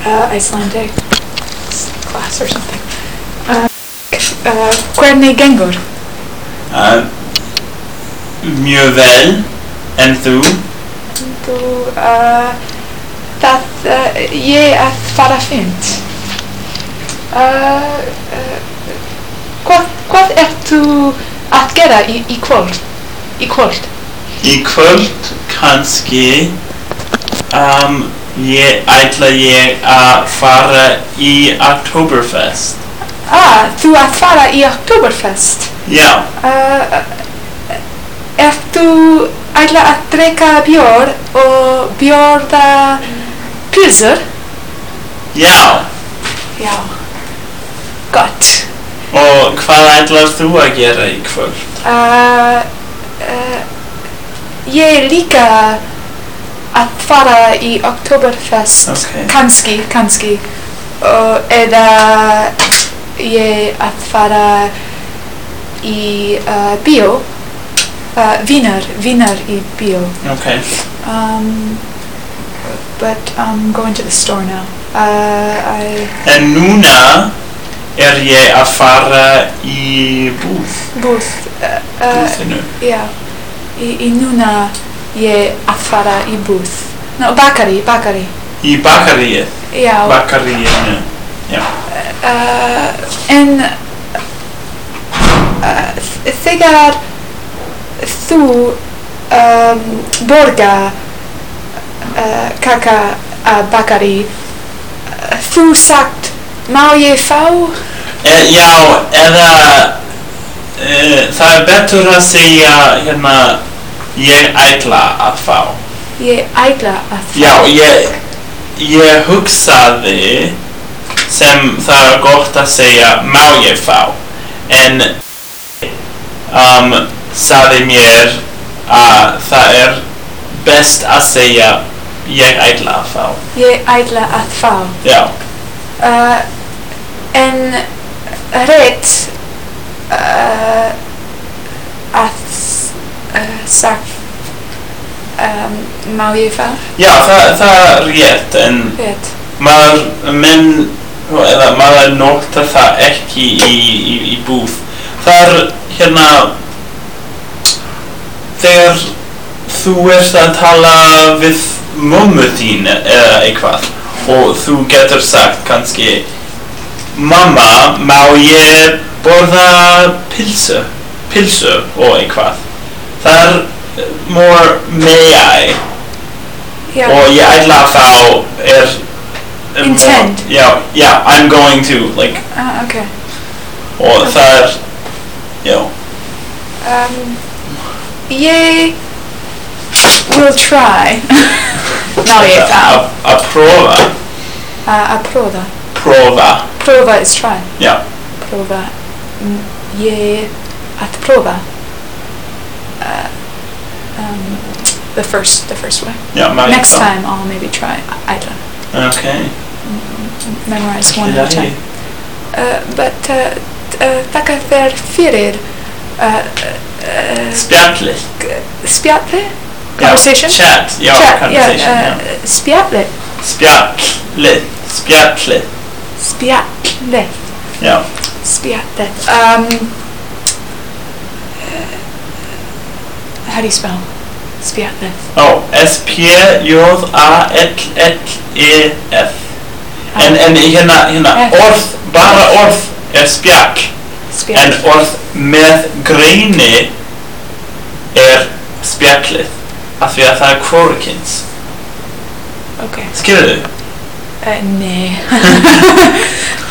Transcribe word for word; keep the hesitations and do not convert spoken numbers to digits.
uh, Icelandic class or something. Uh, uh, hvernig gengur? Uh, mjög vel, en þú? Þú, uh, það, uh, ég að fara fínt. Uh, uh, hvað, hvað ert þú að gera í, í kvöld? Í kvöld? Í kvöld kannski um, ég ætla ég að fara í Oktoberfest. Ah, þú að fara í Oktoberfest? Já. Uh, ert þú ætla að drekka bjór og bjóða pilsur? Já. Já. Gott. Og hvað ætlar þú að gera í kvöld? Uh, uh, ég líka að fara í Oktoberfest. Okay. Kannski, kannski. Og eða ég að fara í uh, bíó. Uh, Wiener, Wiener i bio. Okay. Um, but I'm going to the store now. Uh, I... En núna er ég að fara í búð. Booth. Uh, uh, Búðinu. Já. I, I núna ég að fara í booth. No, bakari, bakari. Í bakaríið. Já. Bakaríinu. Já. Uh, en uh, þegar þú um, borga uh, kaka að bakari, uh, þú sagt, má ég fá? E, já, eða e, það er betur að segja hérna ég ætla að fá. Ég ætla að fá. Já, ég, ég hugsaði sem það er gott að segja má ég fá, en um, sagði mér að það er best að segja ég ætla að fá. Ég ætla að fá. Já. Uh, en rétt uh, að uh, sagt um, má ég fá? Já, það, það er rétt, en Rétt. maður menn, eða maður nota það ekki í, í, í búð. Það er hérna þegar þú ert að tala við mömmu þín eða eitthvað og þú getur sagt kannski mamma, má ég borða pilsu, pilsu og eitthvað. Það er more may I. Já. Og ég ætla að fá er er Intend. more- Já, já, I'm going to, like, Ah, okay. og það er, já. Um, ég will try. Má ég fá? Að- Að prófa, Uh, að prófa. prófa, Prófa is try. já. Prófa. Mm, ég að prófa. Uh, um, the first, the first way. Já, má ég Next fá. time I'll maybe try. Ætla. Okay. Memorize one at a Skilja time. Uh, but uh, uh, þakka þér fyrir uh, uh, Spjallið. spjalli? Já, Conversation? chat, já, Chat, conversation, yeah, já. uh, spjalli. Spjallið, spjallið, Spjalli. já. Spjalli. Um, uh, how do you spell spjalli? Ó, S P J A L L E F. En, en hérna, hérna, F. orð, bara orð er spjall, Spjall. en orð með greini er spjallið, af því að það er hvorugkyns. Okay. Skilurðu? Uh, nei.